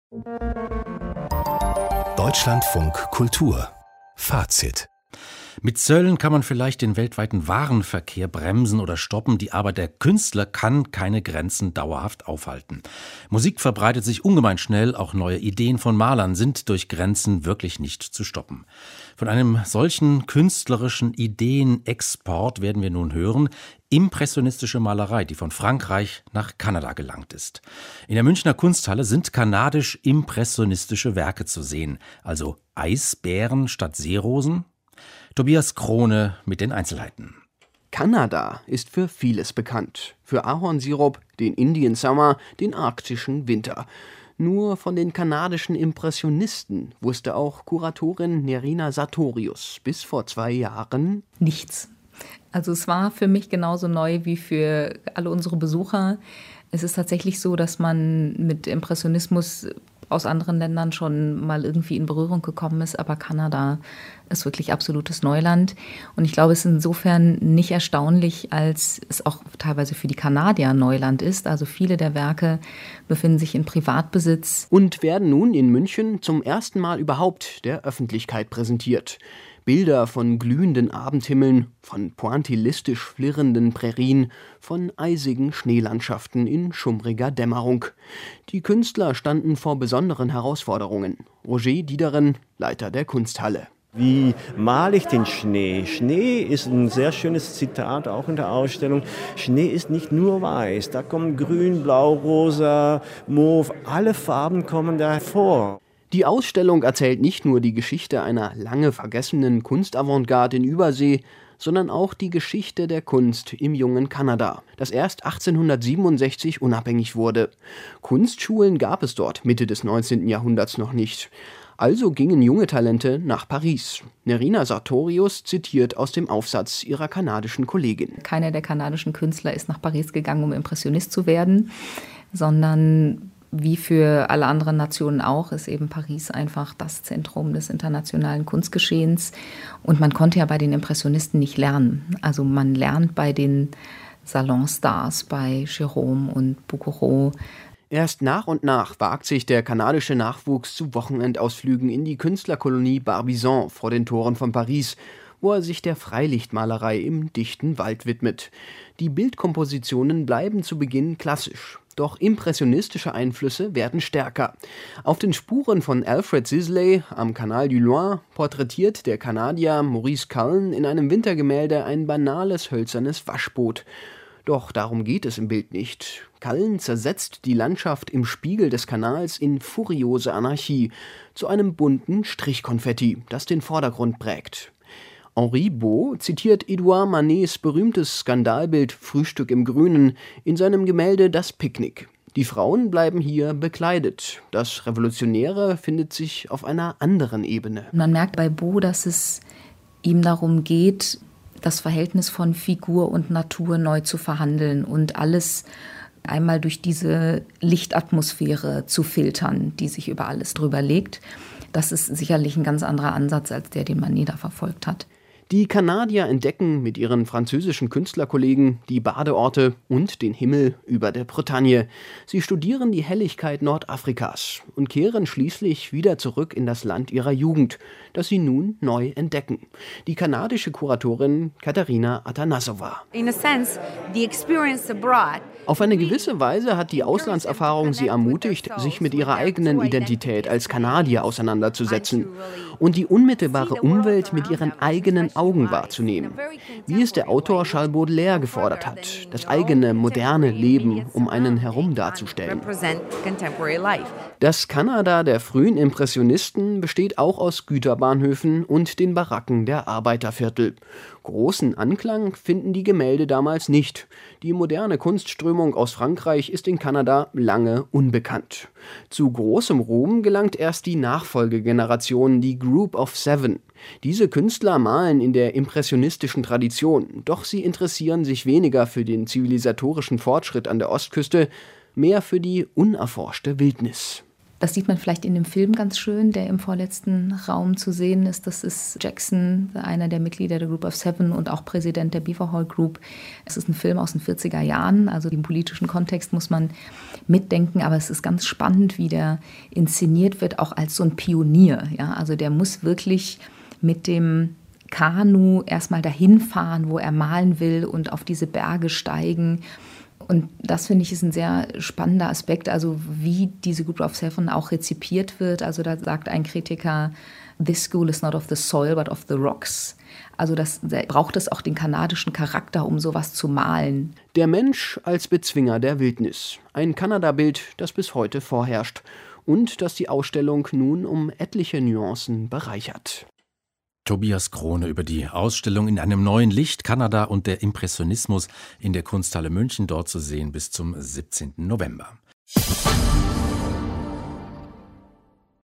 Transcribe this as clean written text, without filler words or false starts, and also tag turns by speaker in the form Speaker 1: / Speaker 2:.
Speaker 1: Deutschlandfunk Kultur Fazit.
Speaker 2: Mit Zöllen kann man vielleicht den weltweiten Warenverkehr bremsen oder stoppen, die Arbeit der Künstler kann keine Grenzen dauerhaft aufhalten. Musik verbreitet sich ungemein schnell, auch neue Ideen von Malern sind durch Grenzen wirklich nicht zu stoppen. Von einem solchen künstlerischen Ideenexport werden wir nun hören: impressionistische Malerei, die von Frankreich nach Kanada gelangt ist. In der Münchner Kunsthalle sind kanadisch-impressionistische Werke zu sehen, also Eisbären statt Seerosen. Tobias Krone mit den Einzelheiten.
Speaker 3: Kanada ist für vieles bekannt. Für Ahornsirup, den Indian Summer, den arktischen Winter. Nur von den kanadischen Impressionisten wusste auch Kuratorin Nerina Sartorius bis vor 2 Jahren
Speaker 4: nichts. Also es war für mich genauso neu wie für alle unsere Besucher. Es ist tatsächlich so, dass man mit Impressionismus aus anderen Ländern schon mal irgendwie in Berührung gekommen ist, aber Kanada ist wirklich absolutes Neuland. Und ich glaube, es ist insofern nicht erstaunlich, als es auch teilweise für die Kanadier Neuland ist. Also viele der Werke befinden sich in Privatbesitz.
Speaker 3: Und werden nun in München zum ersten Mal überhaupt der Öffentlichkeit präsentiert. Bilder von glühenden Abendhimmeln, von pointillistisch flirrenden Prärien, von eisigen Schneelandschaften in schummriger Dämmerung. Die Künstler standen vor besonderen Herausforderungen. Roger Diederen, Leiter der Kunsthalle.
Speaker 5: Wie male ich den Schnee? Schnee ist ein sehr schönes Zitat, auch in der Ausstellung. Schnee ist nicht nur weiß, da kommen grün, blau, rosa, mauve, alle Farben kommen da hervor.
Speaker 3: Die Ausstellung erzählt nicht nur die Geschichte einer lange vergessenen Kunstavantgarde in Übersee, sondern auch die Geschichte der Kunst im jungen Kanada, das erst 1867 unabhängig wurde. Kunstschulen gab es dort Mitte des 19. Jahrhunderts noch nicht. Also gingen junge Talente nach Paris. Nerina Sartorius zitiert aus dem Aufsatz ihrer kanadischen Kollegin.
Speaker 4: Keiner der kanadischen Künstler ist nach Paris gegangen, um Impressionist zu werden, sondern wie für alle anderen Nationen auch, ist eben Paris einfach das Zentrum des internationalen Kunstgeschehens. Und man konnte ja bei den Impressionisten nicht lernen. Also man lernt bei den Salonstars, bei Gérôme und Bouguereau.
Speaker 3: Erst nach und nach wagt sich der kanadische Nachwuchs zu Wochenendausflügen in die Künstlerkolonie Barbizon vor den Toren von Paris, wo er sich der Freilichtmalerei im dichten Wald widmet. Die Bildkompositionen bleiben zu Beginn klassisch. Doch impressionistische Einflüsse werden stärker. Auf den Spuren von Alfred Sisley am Canal du Loing porträtiert der Kanadier Maurice Cullen in einem Wintergemälde ein banales hölzernes Waschboot. Doch darum geht es im Bild nicht. Cullen zersetzt die Landschaft im Spiegel des Kanals in furiose Anarchie, zu einem bunten Strichkonfetti, das den Vordergrund prägt. Henri Beau zitiert Edouard Manets berühmtes Skandalbild Frühstück im Grünen in seinem Gemälde Das Picknick. Die Frauen bleiben hier bekleidet. Das Revolutionäre findet sich auf einer anderen Ebene.
Speaker 4: Man merkt bei Beau, dass es ihm darum geht, das Verhältnis von Figur und Natur neu zu verhandeln und alles einmal durch diese Lichtatmosphäre zu filtern, die sich über alles drüber legt. Das ist sicherlich ein ganz anderer Ansatz als der, den Manet da verfolgt hat.
Speaker 3: Die Kanadier entdecken mit ihren französischen Künstlerkollegen die Badeorte und den Himmel über der Bretagne. Sie studieren die Helligkeit Nordafrikas und kehren schließlich wieder zurück in das Land ihrer Jugend, das sie nun neu entdecken. Die kanadische Kuratorin Katarina Atanassova. Auf eine gewisse Weise hat die Auslandserfahrung sie ermutigt, sich mit ihrer eigenen Identität als Kanadier auseinanderzusetzen und die unmittelbare Umwelt mit ihren eigenen Augen wahrzunehmen. Wie es der Autor Charles Baudelaire gefordert hat, das eigene moderne Leben um einen herum darzustellen. Das Kanada der frühen Impressionisten besteht auch aus Güterbahnhöfen und den Baracken der Arbeiterviertel. Großen Anklang finden die Gemälde damals nicht. Die moderne Kunstströmung aus Frankreich ist in Kanada lange unbekannt. Zu großem Ruhm gelangt erst die Nachfolgegeneration, die Group of Seven. Diese Künstler malen in der impressionistischen Tradition, doch sie interessieren sich weniger für den zivilisatorischen Fortschritt an der Ostküste, mehr für die unerforschte Wildnis.
Speaker 4: Das sieht man vielleicht in dem Film ganz schön, der im vorletzten Raum zu sehen ist. Das ist Jackson, einer der Mitglieder der Group of Seven und auch Präsident der Beaver Hall Group. Es ist ein Film aus den 40er Jahren, also im politischen Kontext muss man mitdenken, aber es ist ganz spannend, wie der inszeniert wird, auch als so ein Pionier. Ja? Also der muss wirklich mit dem Kanu erstmal dahin fahren, wo er malen will und auf diese Berge steigen. Und das, finde ich, ist ein sehr spannender Aspekt, also wie diese Group of Seven auch rezipiert wird. Also da sagt ein Kritiker, "This school is not of the soil, but of the rocks." Also da braucht es auch den kanadischen Charakter, um sowas zu malen.
Speaker 3: Der Mensch als Bezwinger der Wildnis. Ein Kanada-Bild, das bis heute vorherrscht. Und das die Ausstellung nun um etliche Nuancen bereichert.
Speaker 2: Tobias Krone über die Ausstellung in einem neuen Licht, Kanada und der Impressionismus in der Kunsthalle München, dort zu sehen bis zum 17. November.